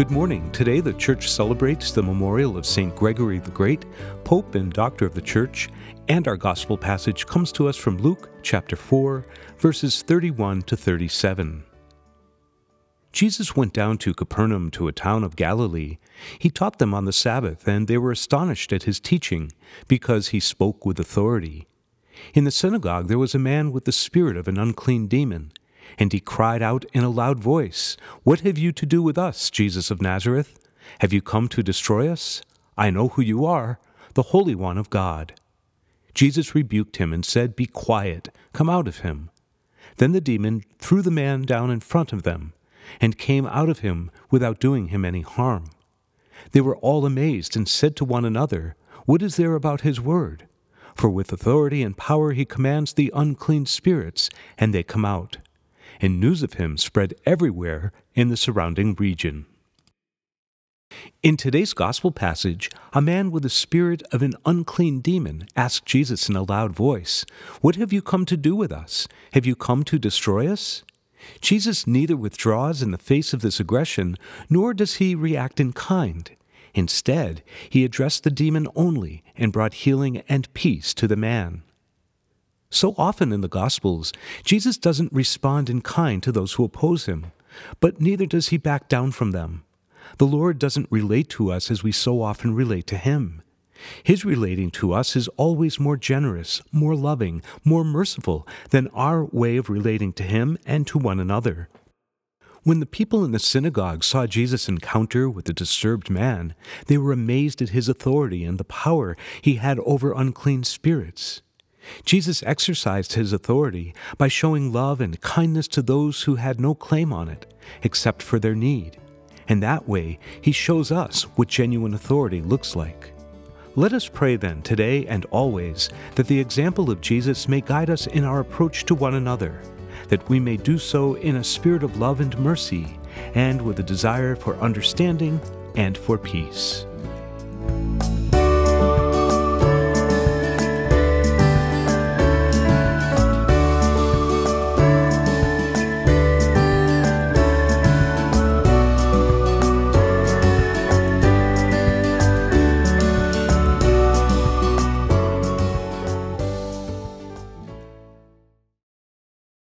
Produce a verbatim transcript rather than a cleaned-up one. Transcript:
Good morning. Today the Church celebrates the memorial of Saint Gregory the Great, Pope and Doctor of the Church, and our Gospel passage comes to us from Luke chapter four, verses thirty-one to thirty-seven. Jesus went down to Capernaum, to a town of Galilee. He taught them on the Sabbath, and they were astonished at his teaching, because he spoke with authority. In the synagogue there was a man with the spirit of an unclean demon. And he cried out in a loud voice, "What have you to do with us, Jesus of Nazareth? Have you come to destroy us? I know who you are, the Holy One of God." Jesus rebuked him and said, "Be quiet, come out of him." Then the demon threw the man down in front of them, and came out of him without doing him any harm. They were all amazed and said to one another, "What is there about his word? For with authority and power he commands the unclean spirits, and they come out." And news of him spread everywhere in the surrounding region. In today's Gospel passage, a man with the spirit of an unclean demon asked Jesus in a loud voice, "What have you come to do with us? Have you come to destroy us?" Jesus neither withdraws in the face of this aggression, nor does he react in kind. Instead, he addressed the demon only and brought healing and peace to the man. So often in the Gospels, Jesus doesn't respond in kind to those who oppose him, but neither does he back down from them. The Lord doesn't relate to us as we so often relate to him. His relating to us is always more generous, more loving, more merciful than our way of relating to him and to one another. When the people in the synagogue saw Jesus' encounter with the disturbed man, they were amazed at his authority and the power he had over unclean spirits. Jesus exercised his authority by showing love and kindness to those who had no claim on it, except for their need. And that way, he shows us what genuine authority looks like. Let us pray then, today and always, that the example of Jesus may guide us in our approach to one another, that we may do so in a spirit of love and mercy, and with a desire for understanding and for peace.